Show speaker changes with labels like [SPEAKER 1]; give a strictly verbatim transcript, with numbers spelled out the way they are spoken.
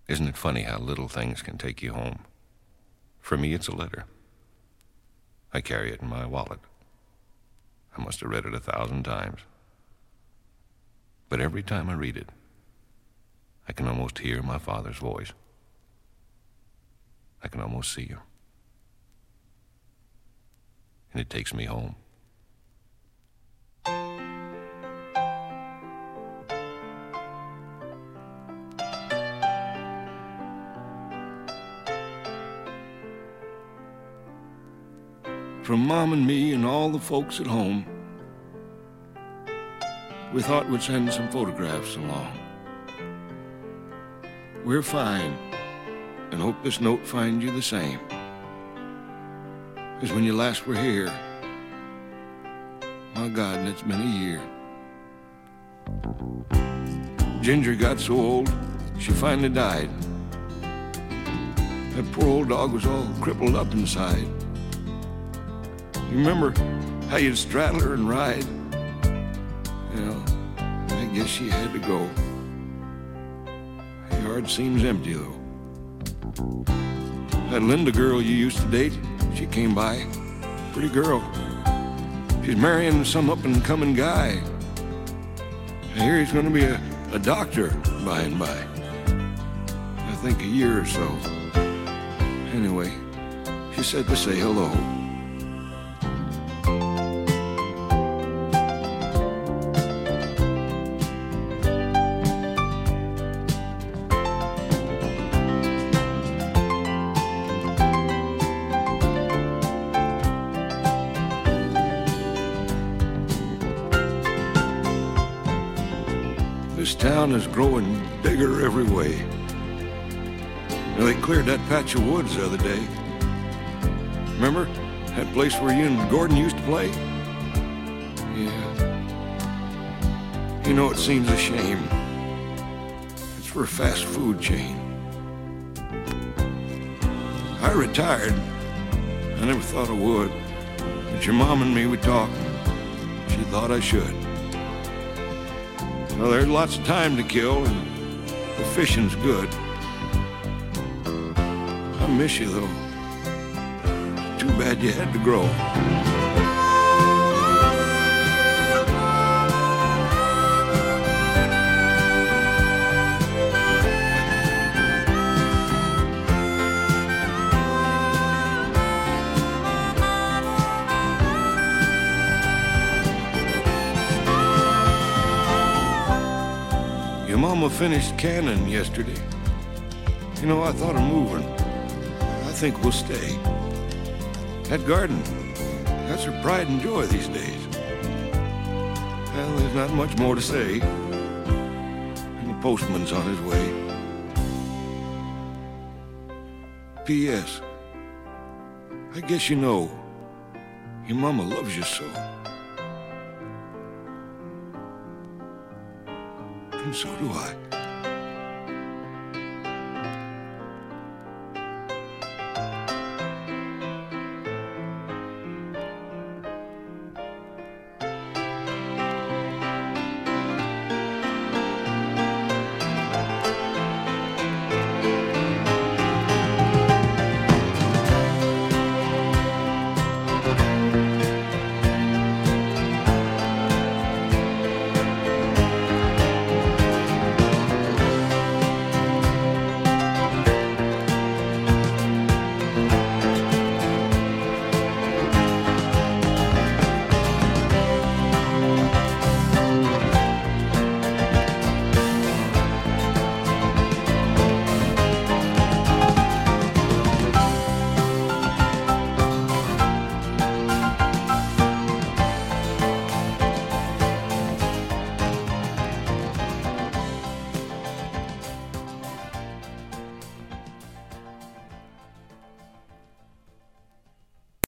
[SPEAKER 1] Isn't it funny how little things can take you home? For me, it's a letter. I carry it in my wallet. I must have read it a thousand times. But every time I read it, I can almost hear my father's voice. I can almost see him. And it takes me home. From Mom and me and all the folks at home, we thought we'd send some photographs along. We're fine, and hope this note finds you the same as when you last were here. My God, and it's been a year. Ginger got so old, she finally died. That poor old dog was all crippled up inside. You remember how you'd straddle her and ride? Well, I guess she had to go. The yard seems empty, though. That Linda girl you used to date, she came by. Pretty girl. She's marrying some up-and-coming guy. I hear he's going to be a, a doctor by and by. I think a year or so. Anyway, she said to say hello. This town is growing bigger every way. Now, they cleared that patch of woods the other day. Remember that place where you and Gordon used to play? Yeah. You know, it seems a shame. It's for a fast food chain. I retired. I never thought I would. But your mom and me, we talked. She thought I should. Well, there's lots of time to kill, and the fishing's good. I miss you, though. Too bad you had to grow. Your mama finished canning yesterday. You know, I thought of moving. I think we'll stay. That garden, that's her pride and joy these days. Well, there's not much more to say. And the postman's on his way. P S I guess you know, your mama loves you so. And so do I.